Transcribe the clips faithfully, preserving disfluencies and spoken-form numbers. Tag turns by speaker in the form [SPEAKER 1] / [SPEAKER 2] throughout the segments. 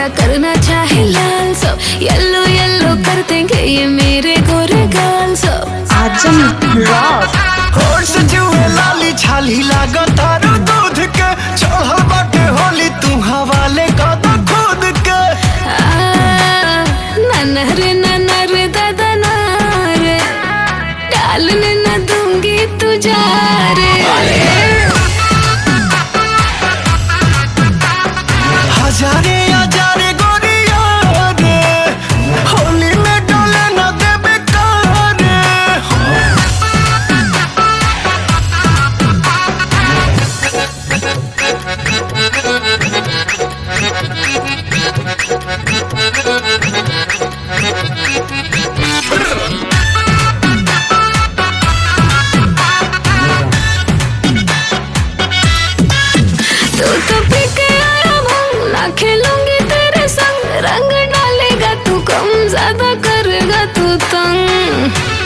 [SPEAKER 1] तेरा करना चाहे लाल सब, येलो येलो कर देंगे ये मेरे गोरे गाल सब।
[SPEAKER 2] आजम रॉक
[SPEAKER 3] होठ से जुए लाली छाली लागो तारू दूध के, चढ़ल बाटे होली तू हवाले कद खुद के।
[SPEAKER 1] नाना रे नाना रे दादा ना रे, डालने न दूंगी तुझा रे।
[SPEAKER 3] हजारे हजारे गोरिया रे, होली में डोले न देबे कारे।
[SPEAKER 1] तू तो पी के आया भंग, ना खेलूंगी तेरे संग, रंग डालेगा तू कम ज्यादा करेगा तू तंग।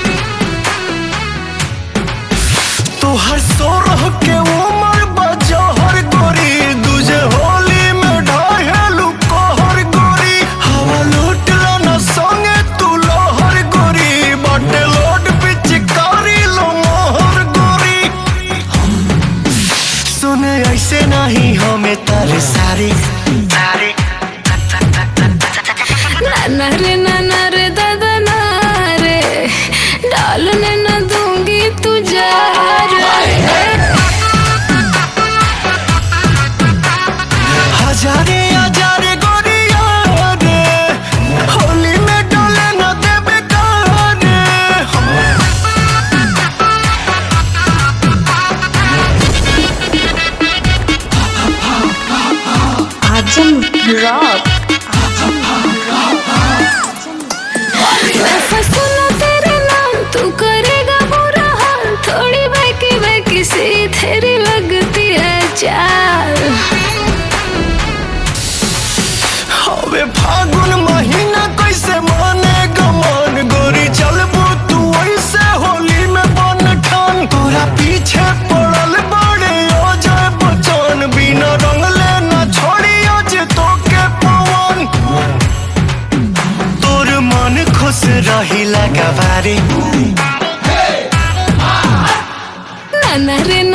[SPEAKER 3] तू हर सोरह के उमर बजहर गोरी, दूजे होली में ढाहेलू कहर गोरी। हवा लूट लो न संगे तू लोहर गोरी, बाटे लोड पिचकारी लो मोहर गोरी। सुने ऐसे नहीं हमें तारे सारी सारी।
[SPEAKER 1] नाना रे नाना रे दादा ना रे, डालने न दूंगी तुझा रे।
[SPEAKER 3] हजारे हजारे गोरिया रे, होली में डोले न देबे कारे।
[SPEAKER 2] आजम रॉक
[SPEAKER 1] मैं फंसूं तेरे नाम, तू करेगा बुरा हाल, थोड़ी बहकी बहकी सी तेरी लगती है चाल।
[SPEAKER 3] हवे फागुन महीना कैसे मानेगा मन, गोरी चलबू तू ऐसे होली में बन ठान। तोरा पीछे पड़ल बड़े अजय बच्चन, बिना रंगले न छोड़ी आज तो के पवन। तोर मन खुश रही लगा बारी।
[SPEAKER 1] नाना रे